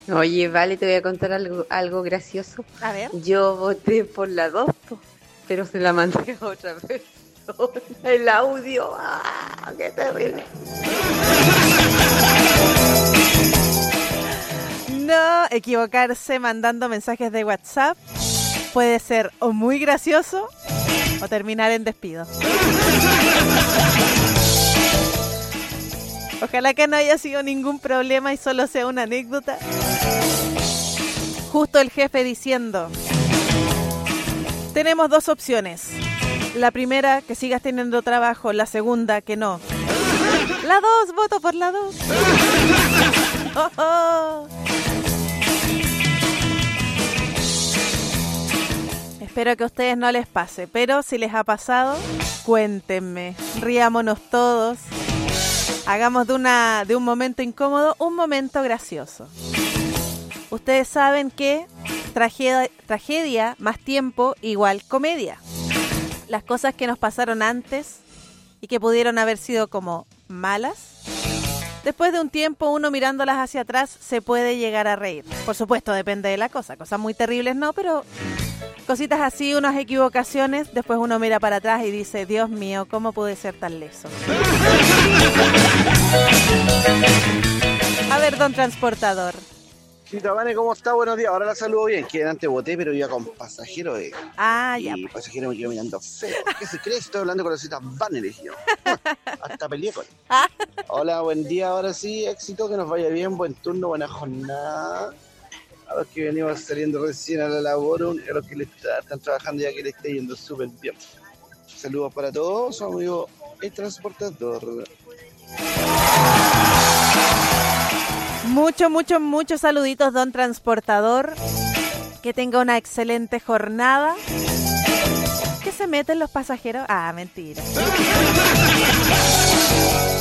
Oye, vale, te voy a contar algo gracioso. A ver. Yo voté por la 2, pero se la mandé a otra persona. El audio, qué terrible. No equivocarse mandando mensajes de WhatsApp puede ser o muy gracioso o terminar en despido. Ojalá que no haya sido ningún problema y solo sea una anécdota. Justo el jefe diciendo: tenemos dos opciones. La primera, que sigas teniendo trabajo. La segunda, que no. La 2, voto por la 2. Oh, oh. Espero que a ustedes no les pase, pero si les ha pasado, cuéntenme. Riámonos todos. Hagamos de un momento incómodo un momento gracioso. Ustedes saben que tragedia más tiempo igual comedia. Las cosas que nos pasaron antes y que pudieron haber sido como malas, después de un tiempo uno mirándolas hacia atrás se puede llegar a reír. Por supuesto, depende de la cosa. Cosas muy terribles no, pero cositas así, unas equivocaciones, después uno mira para atrás y dice: Dios mío, ¿cómo pude ser tan leso? A ver, don transportador. Sí, Vane, ¿cómo está? Buenos días. Ahora la saludo bien. Que antes voté, pero iba con pasajero. Ya. Y pasajero me quedó mirando feo. ¿Qué se cree? Estoy hablando con los citas Vane, le dije yo. Hasta peleé con él. Hola, buen día. Ahora sí, éxito, que nos vaya bien. Buen turno, buena jornada. A los que venimos saliendo recién a la labor, a los que están trabajando ya, que le esté yendo súper bien. Saludos para todos, su amigo el transportador. Muchos saluditos, don transportador. Que tenga una excelente jornada. ¿Qué se meten los pasajeros? Mentira.